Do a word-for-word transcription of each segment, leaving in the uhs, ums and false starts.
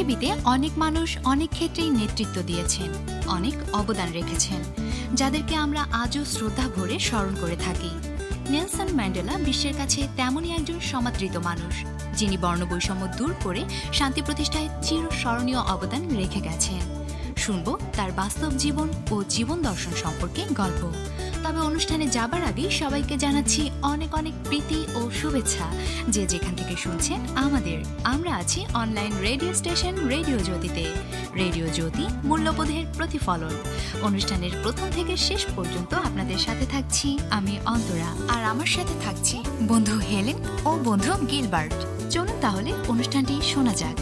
পৃথিবীতে অনেক মানুষ অনেক ক্ষেত্রেই নেতৃত্ব দিয়েছেন, অনেক অবদান রেখেছেন, যাদেরকে আমরা আজও শ্রদ্ধা ভরে স্মরণ করে থাকি। নেলসন ম্যান্ডেলা বিশ্বের কাছে তেমনই একজন সমাদৃত মানুষ, যিনি বর্ণবৈষম্য দূর করে শান্তি প্রতিষ্ঠায় চিরস্মরণীয় অবদান রেখে গেছেন। শুনব তার বাস্তব জীবন ও জীবন দর্শন সম্পর্কে গল্প। তবে অনুষ্ঠানে যাবার আগে সবাইকে জানাচ্ছি অনেক অনেক প্রীতি ও শুভেচ্ছা, যে যেখান থেকে শুনছেন আমাদের। আমরা আছি অনলাইন রেডিও স্টেশন রেডিও জ্যোতিতে। রেডিও জ্যোতি, মূল্যবোধের প্রতিফলন। অনুষ্ঠানের প্রথম থেকে শেষ পর্যন্ত আপনাদের সাথে থাকছি আমি অন্তরা, আর আমার সাথে থাকছি বন্ধু হেলেন ও বন্ধু গিলবার্ট। চলুন তাহলে অনুষ্ঠানটি শোনা যাক।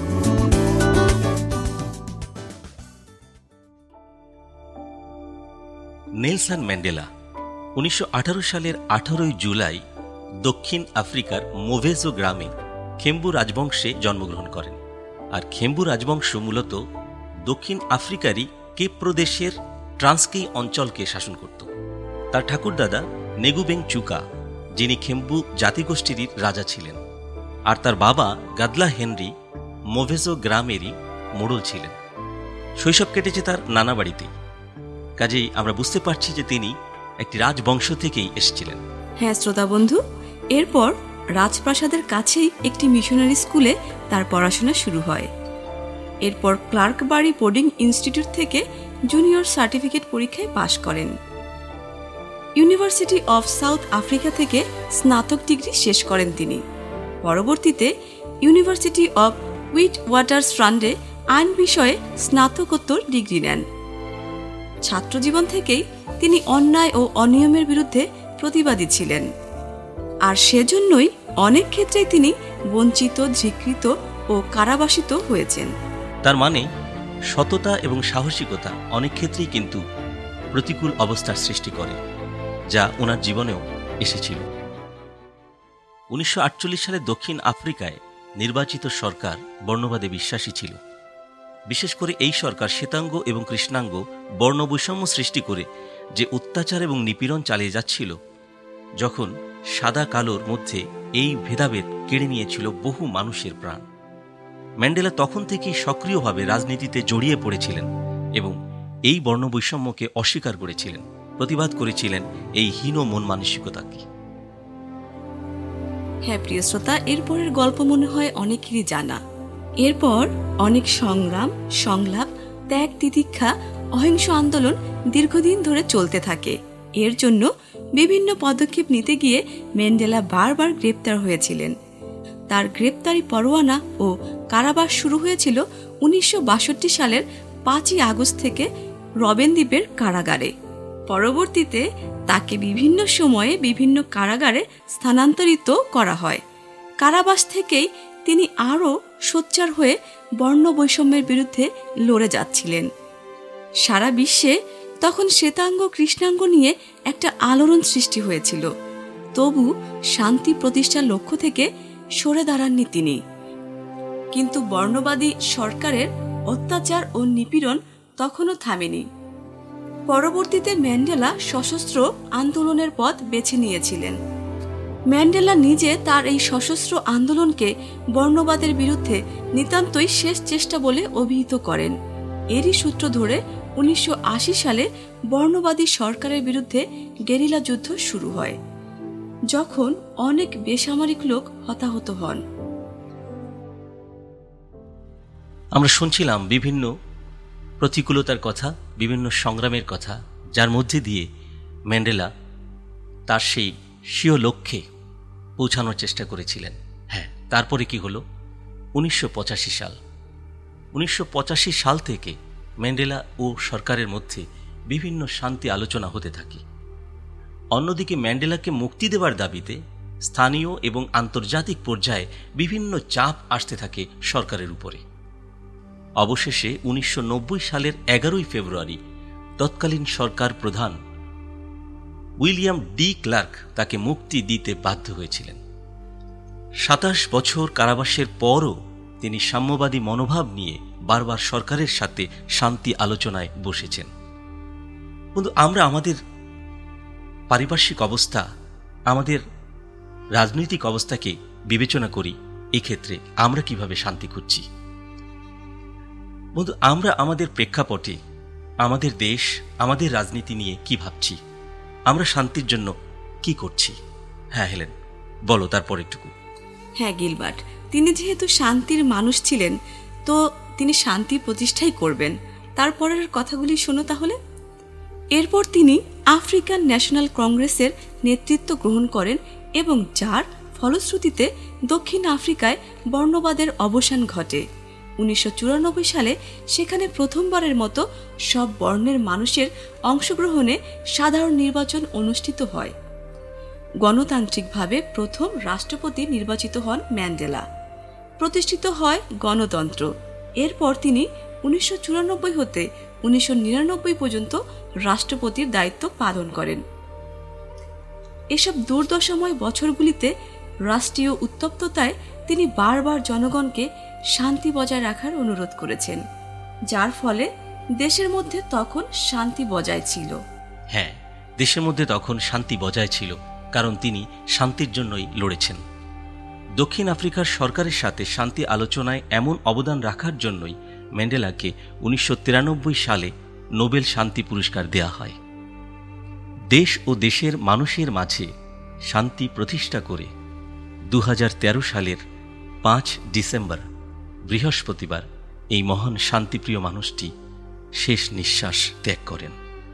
নেলসন ম্যান্ডেলা উনিশশো আঠারো সালের আঠারোই জুলাই দক্ষিণ আফ্রিকার মোভেজো গ্রামে খেম্বু রাজবংশে জন্মগ্রহণ করেন। আর খেম্বু রাজবংশ মূলত দক্ষিণ আফ্রিকারই কেপ প্রদেশের ট্রান্সকেই অঞ্চলকে শাসন করত। তার ঠাকুরদাদা নেগুবেং চুকা, যিনি খেম্বু জাতিগোষ্ঠীরই রাজা ছিলেন, আর তার বাবা গাদলা হেনরি মোভেজো গ্রামেরই মোড়ল ছিলেন। শৈশব কেটেছে তার নানা বাড়িতেই, কাজেই আমরা বুঝতে পারছি যে তিনি একটি রাজবংশ থেকেই এসেছিলেন। হ্যাঁ শ্রোতা বন্ধু, এরপর রাজপ্রাসাদের কাছেই একটি মিশনারি স্কুলে তার পড়াশোনা শুরু হয়। এরপর ক্লার্কবারি বোর্ডিং ইনস্টিটিউট থেকে জুনিয়র সার্টিফিকেট পরীক্ষায় পাশ করেন। ইউনিভার্সিটি অফ সাউথ আফ্রিকা থেকে স্নাতক ডিগ্রি শেষ করেন তিনি। পরবর্তীতে ইউনিভার্সিটি অব উইট ওয়াটারস্ট্রান্ডে আইন বিষয়ে স্নাতকোত্তর ডিগ্রি নেন। ছাত্রজীবন থেকেই তিনি অন্যায় ও অনিয়মের বিরুদ্ধে প্রতিবাদী ছিলেন, আর সেজন্যই অনেক ক্ষেত্রেই তিনি বঞ্চিত, ধিক্কৃত ও কারাবাসিত হয়েছেন। তার মানে সততা এবং সাহসিকতা অনেক ক্ষেত্রেই কিন্তু প্রতিকূল অবস্থার সৃষ্টি করে, যা ওনার জীবনেও এসেছিল। উনিশশো আটচল্লিশ সালে দক্ষিণ আফ্রিকায় নির্বাচিত সরকার বর্ণবাদে বিশ্বাসী ছিল। বিশেষ করে এই সরকার শ্বেতাঙ্গ এবং কৃষ্ণাঙ্গ বর্ণবৈষম্য সৃষ্টি করে যে অত্যাচার এবং নিপীড়ন চালিয়ে যাচ্ছিল, যখন সাদা কালোর মধ্যে এই ভেদাভেদ কেড়ে নিয়েছিল বহু মানুষের প্রাণ। ম্যান্ডেলা তখন থেকেই সক্রিয়ভাবে রাজনীতিতে জড়িয়ে পড়েছিলেন এবং এই বর্ণবৈষম্যকে অস্বীকার করেছিলেন, প্রতিবাদ করেছিলেন এই হীন মন মানসিকতাকে। হ্যাঁ প্রিয় শ্রোতা, এরপরের গল্প মনে হয় অনেকেরই জানা। এরপর অনেক সংগ্রাম, সংলাপ, ত্যাগ, তিতিক্ষা, অহিংস আন্দোলন দীর্ঘদিন ধরে চলতে থাকে। এর জন্য বিভিন্ন পদক্ষেপ নিতে গিয়ে ম্যান্ডেলা বারবার গ্রেপ্তার হয়েছিলেন। তার গ্রেপ্তারি পরোয়ানা ও কারাবাস শুরু হয়েছিল উনিশশো বাষট্টি সালের পাঁচই আগস্ট থেকে রবেন দ্বীপের কারাগারে। পরবর্তীতে তাকে বিভিন্ন সময়ে বিভিন্ন কারাগারে স্থানান্তরিত করা হয়। কারাবাস থেকেই তিনি আরও সোচ্চার হয়ে বর্ণ বৈষম্যের বিরুদ্ধে লড়ে যাচ্ছিলেন। সারা বিশ্বে তখন শ্বেতাঙ্গ কৃষ্ণাঙ্গ নিয়ে একটা আলোড়ন সৃষ্টি হয়েছিল, তবু শান্তি প্রতিষ্ঠার লক্ষ্য থেকে সরে দাঁড়াননি তিনি। কিন্তু বর্ণবাদী সরকারের অত্যাচার ও নিপীড়ন তখনও থামেনি। পরবর্তীতে ম্যান্ডেলা সশস্ত্র আন্দোলনের পথ বেছে নিয়েছিলেন। ম্যান্ডেলা নিজে তার এই সশস্ত্র আন্দোলনকে বর্ণবাদের বিরুদ্ধে নিতান্তই শেষ চেষ্টা বলে অভিহিত করেন। এরই সূত্র ধরে উনিশশো আশি সালে বর্ণবাদী সরকারের বিরুদ্ধে গেরিলা যুদ্ধ শুরু হয়, যখন অনেক বেসামরিক লোক হতাহত হন। আমরা শুনছিলাম বিভিন্ন প্রতিকূলতার কথা, বিভিন্ন সংগ্রামের কথা, যার মধ্যে দিয়ে ম্যান্ডেলা তার সেই স্বীয় লক্ষ্যে পৌঁছানোর চেষ্টা করেছিলেন। হ্যাঁ, তারপরে কি হলো? উনিশশো পঁচাশি সাল উনিশশো পঁচাশি সাল থেকে ম্যান্ডেলা ও সরকারের মধ্যে বিভিন্ন শান্তি আলোচনা হতে থাকে। অন্যদিকে ম্যান্ডেলাকে মুক্তি দেওয়ার দাবিতে স্থানীয় এবং আন্তর্জাতিক পর্যায়ে বিভিন্ন চাপ আসতে থাকে সরকারের উপরে। অবশেষে উনিশশো নব্বই সালের এগারোই ফেব্রুয়ারি তৎকালীন সরকার প্রধান উইলিয়াম ডি ক্লার্ক তাকে মুক্তি দিতে বাধ্য হয়েছিলেন। সাতাশ বছর কারাবাসের পরও তিনি সাম্যবাদী মনোভাব নিয়ে বারবার সরকারের সাথে শান্তি আলোচনায় বসেছেন। কিন্তু আমরা আমাদের পারিপার্শ্বিক অবস্থা, আমাদের রাজনৈতিক অবস্থাকে বিবেচনা করি, এক্ষেত্রে আমরা কিভাবে শান্তি খুঁজছি। বন্ধু, আমরা আমাদের প্রেক্ষাপটে আমাদের দেশ, আমাদের রাজনীতি নিয়ে কি ভাবছি, আমরা শান্তির জন্য কি করছি? হ্যাঁ হেলেন, বলো তারপর একটুকু। হ্যাঁ গিলবার্ট, তিনি যেহেতু শান্তির মানুষ ছিলেন, তো তিনি শান্তি প্রতিষ্ঠাই করবেন। তারপরের কথাগুলি শোনো তাহলে। এরপর তিনি আফ্রিকান ন্যাশনাল কংগ্রেসের নেতৃত্ব গ্রহণ করেন এবং যার ফলশ্রুতিতে দক্ষিণ আফ্রিকায় বর্ণবাদের অবসান ঘটে। উনিশশো চুরানব্বই সালে সেখানে প্রথমবারের মতো সব বর্ণের মানুষের অংশগ্রহণে সাধারণ নির্বাচন অনুষ্ঠিত হয়। গণতান্ত্রিকভাবে প্রথম রাষ্ট্রপতি নির্বাচিত হন ম্যান্ডেলা। প্রতিষ্ঠিত হয় গণতন্ত্র। এরপর তিনি উনিশশো চুরানব্বই হতে উনিশশো নিরানব্বই পর্যন্ত রাষ্ট্রপতির দায়িত্ব পালন করেন। এসব দুর্দশাময় বছরগুলিতে রাষ্ট্রীয় উত্তপ্ততায় তিনি বারবার জনগণকে শান্তি বজায় রাখার অনুরোধ করেছেন, যার ফলে দেশের মধ্যে তখন শান্তি বজায় ছিল। হ্যাঁ, দেশের মধ্যে তখন শান্তি বজায় ছিল, কারণ তিনি শান্তির জন্যই লড়েছেন। দক্ষিণ আফ্রিকার সরকারের সাথে শান্তি আলোচনায় এমন অবদান রাখার জন্যই ম্যান্ডেলাকে উনিশশো তিরানব্বই সালে নোবেল শান্তি পুরস্কার দেয়া হয়। দেশ ও দেশের মানুষের মাঝে শান্তি প্রতিষ্ঠা করে দু হাজার তেরো সালের পাঁচ ডিসেম্বর বৃহস্পতিবার এই মহান শান্তিপ্রিয় মানুষটি শেষ নিঃশ্বাস ত্যাগ করেন।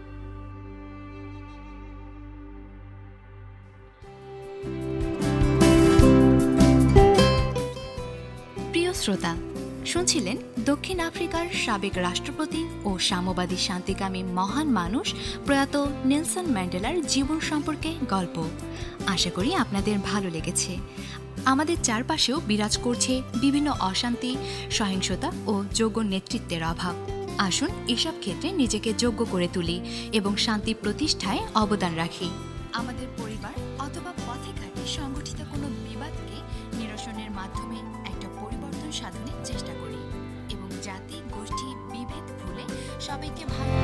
প্রিয় শ্রোতা, শুনছিলেন দক্ষিণ আফ্রিকার সাবেক রাষ্ট্রপতি ও সাম্যবাদী শান্তিকামী মহান মানুষ প্রয়াত নেলসন ম্যান্ডেলার জীবন সম্পর্কে গল্প। আশা করি আপনাদের ভালো লেগেছে। আমাদের চারপাশেও বিরাজ করছে বিভিন্ন অশান্তি, সহিংসতা ও যোগ্য নেতৃত্বের অভাব। আসুন এসব ক্ষেত্রে নিজেকে যোগ্য করে তুলি এবং শান্তি প্রতিষ্ঠায় অবদান রাখি। আমাদের পরিবার অথবা পথে ঘাটে সংগঠিত কোনো বিবাদকে নিরসনের মাধ্যমে একটা পরিবর্তন সাধনের চেষ্টা করি এবং জাতি গোষ্ঠী বিভেদ ভুলে সবাইকে ভালো